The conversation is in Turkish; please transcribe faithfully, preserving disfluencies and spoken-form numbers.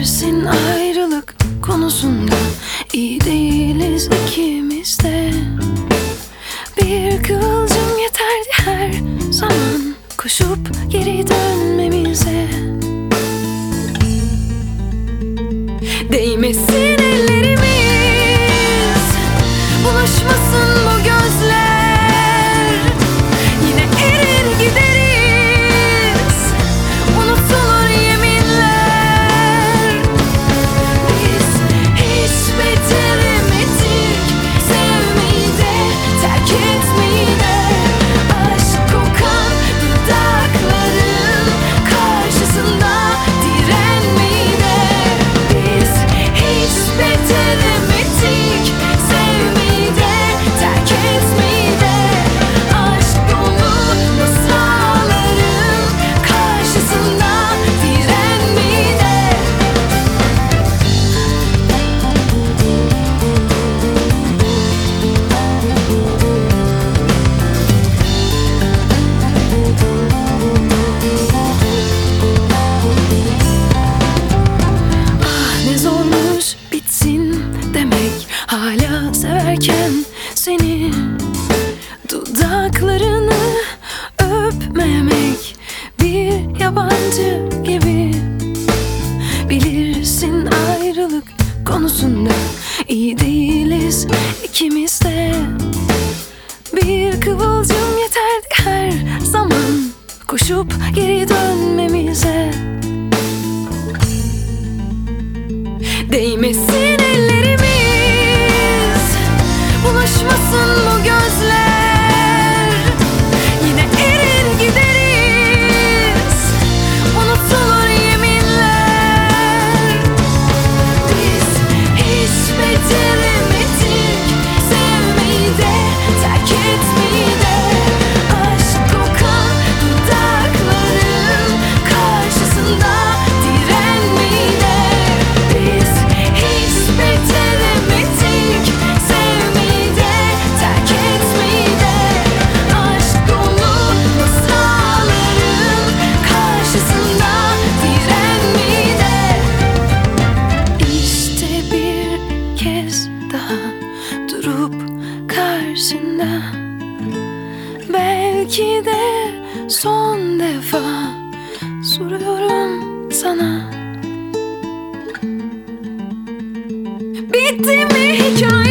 Bilirsin ayrılık konusunda iyi değiliz ikimiz de. Bir kıvılcım yeterdi her zaman koşup geri dönmemize. Değmesin ellerimiz, bulaşmasın bu gözler. Yine erir gideriz, unutulur yeminler. Biz hiç beceremedik sevmeyi de, terk etmeyi de. Aşk kokan dudakların karşısında direnmeyi de. Biz hiç beceremedik sevmeyi de, terk etmeyi de. Aşk dolu masalların karşısında direnmeyi de. Ah ne zormuş bitsin demek, hala severken seni. Dudaklarını öpmemek bir yabancı gibi. Bilirsin ayrılık konusunda iyi değiliz ikimiz de. Bir kıvılcım yeterdi her zaman koşup geri dönmemize. Değmesin ellerimiz, bulaşmasın bu gözler. Yine erir gideriz, unutulur yeminler. Biz hiç beceremedik sevmeyi de, terk etmeyi de. Aşk kokan dudakların karşısında direnmeyi de. Biz hiç beceremedik sevmeyi de, terk etmeyi de. Aşk dolu masalların karşısında direnmeyi de. İşte bir kez daha durup karşında, belki de son defa soruyorum sana. Bitti mi hikaye?